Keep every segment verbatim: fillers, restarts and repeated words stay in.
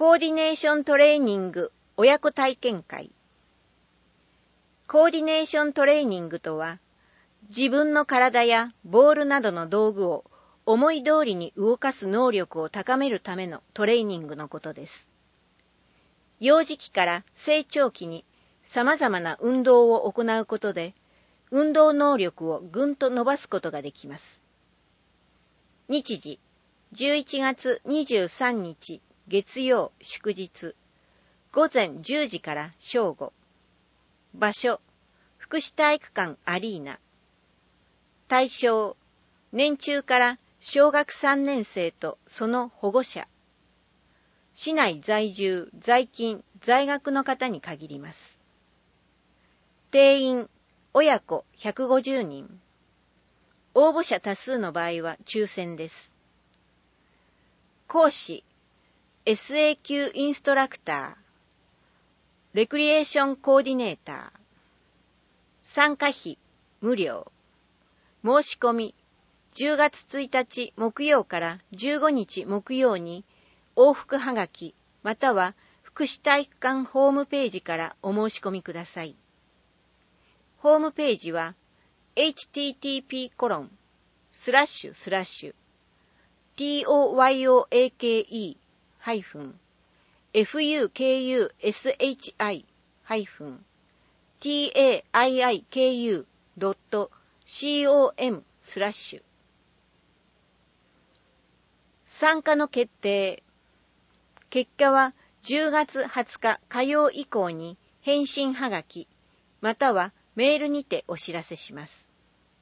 コーディネーショントレーニング親子体験会。コーディネーショントレーニングとは、自分の体やボールなどの道具を思い通りに動かす能力を高めるためのトレーニングのことです。幼児期から成長期に様々な運動を行うことで、運動能力をぐんと伸ばすことができます。日時、じゅういちがつにじゅうさんにち月曜祝日、ごぜんじゅうじから正午。場所、福祉体育館アリーナ。対象、年中から小学さんねんせいとその保護者。市内在住、在勤、在学の方に限ります。定員、親子ひゃくごじゅうにん。応募者多数の場合は抽選です。講師、エスエー 級インストラクター、レクリエーションコーディネーター。参加費、無料。申し込み、じゅうがつついたち木曜からじゅうごにち木曜に往復はがきまたは福祉体育館ホームページからお申し込みください。ホームページは エイチティーティーピーコロンスラッシュスラッシュ トヨアクフュケーユーエスエイチアイ テイアイキュー ドット コム スラッシュ。参加の決定。結果はじゅうがつはつか火曜以降に返信はがきまたはメールにてお知らせします。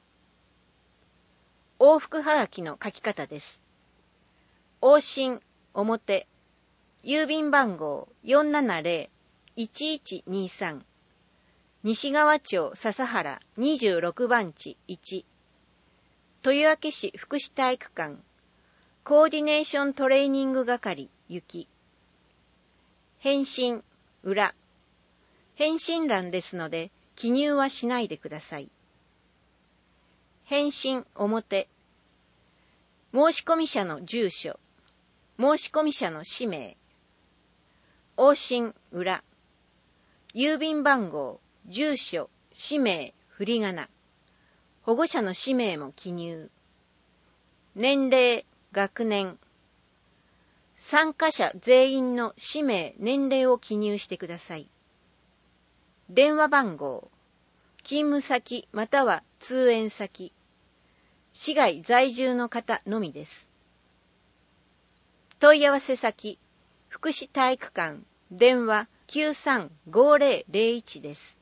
往復はがきの書き方です。往診表郵便番号 よんななぜろ いちいちにさん 西川町笹原にじゅうろくばんちいち豊明市福祉体育館コーディネーショントレーニング係行き。返信裏。返信欄ですので記入はしないでください。返信表。申込者の住所、申込者の氏名。往診裏。郵便番号、住所、氏名、振り仮名。保護者の氏名も記入。年齢、学年。参加者全員の氏名、年齢を記入してください。電話番号。勤務先または通園先。市外在住の方のみです。問い合わせ先。福祉体育館。電話きゅうさんごぜろぜろいちです。